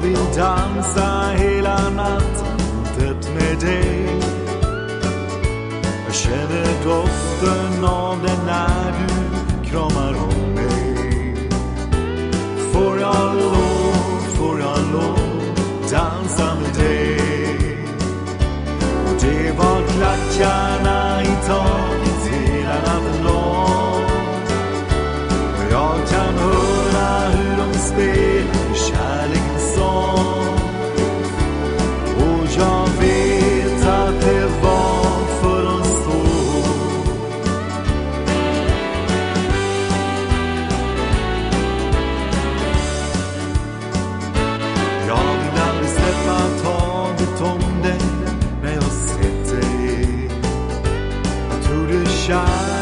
vill dansa hela natten tätt med dig. Jag känner doften av den när du kramar om mig. Får jag lov dansa med dig? Det var klackarna i taket hela natten lång. Och jag kan höra hur de spelar kärlekens sång. Och jag vet att det var för oss två. Jag vill aldrig släppa taget om dig när jag sett dig. Jag tror du kär